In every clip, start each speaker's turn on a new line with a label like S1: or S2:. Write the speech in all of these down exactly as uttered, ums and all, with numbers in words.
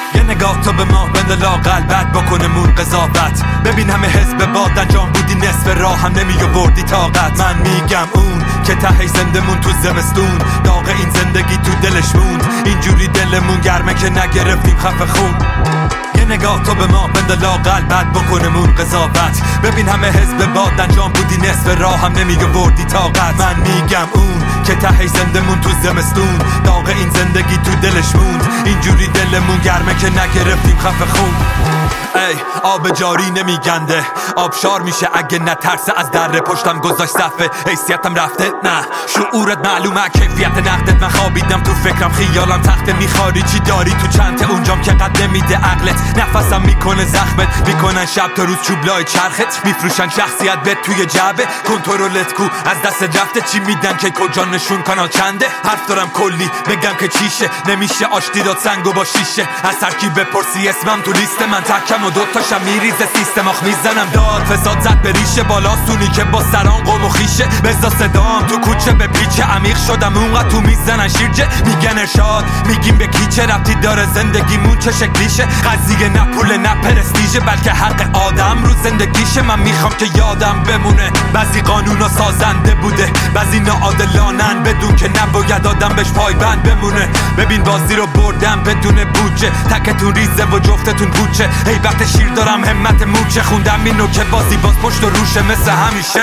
S1: یه نگاه تو به ما بنده لاقل بعد بکنمون قضاوت. ببین همه حزب باد انجام بودی نصف راه هم نمی آوردی طاقت. من میگم اون که ته زندمون تو زمستون داغ این زندگی تو دلش موند. اینجوری دلمون گرمه که نگرفتیم خفه خون. یه نگاه تو به ما بنده لاقل بعد بکنمون قضاوت. ببین همه حزب باد انجام بودی نصف راه هم نمی آوردی طاقت. من میگم اون که ته زندمون تو زمستون داغ این زندگی تو دلش موند. اینجوری دلمون گرمه که نگرفتیم خفه خون. ای آب جاری نمیگنده آبشار میشه اگه نترسه از دره پشتم گذاشت صفه. حیثیتم رفته نه شعورت معلومه کیفیت نقدت. من خوابیدم تو فکرم خیالم تخته میخواری چی داری تو چنته اونجام که قد نمیده عقلت. نفسم میکنه زخمت میکنن شب تا روز چوبلای چرخت. میفروشن شخصیت به توی جعبه کنترلت کو از دست رفته. چی میدن که کجا نشون کانال چنده. حرف دارم کلی بگم که چیشه نمیشه آشتی داد سنگو با شیشه. از ترکیب بپرسی اسمم تو لیست من تکم و دوتاشم میریزه سیستم آخ میزنم داد. فساد زد به ریشه بالاستونی که با سران قوم و خیشه. بزا صدام تو کوچه به پیچه عمیق شدم اونقدر تو میزنن شیرجه. میگن ارشاد میگیم به کیچه ربطی داره زندگیمون چه شکلیشه. قضیه نه پول نه پرستیژه بلکه حق آدم رو زندگیشه. من میخوام که یادم بمونه بعضی قانونا سازنده بوده بعضی ناعادلانن بدون که نباید آدم بهش پایبند بمونه. ببین بازی رو بردم بدون بودجه تکتون ریزه و جفتتون پوچه. ای وقت شیر دارم همت مورچه خوندم اینو که بازی باز پشت و روشه مثل همیشه.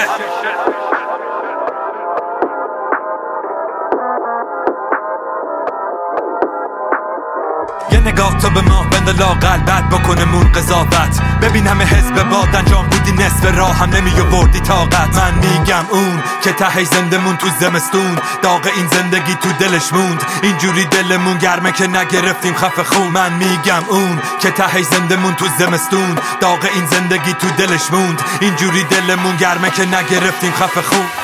S1: یه نگاه تو به ما بنده لاقل بعد بکنمون قضاوت. ببین همه حزب باد انجام بودی نصف راه هم نمی آوردی طاقت. من میگم اون که ته زندمون تو زمستون داغ این زندگی تو دلش موند. اینجوری دلمون گرمه که نگرفتیم خفه خون. من میگم اون که ته زندمون تو زمستون داغ این زندگی تو دلش موند. اینجوری دلمون گرمه که نگرفتیم خفه خون.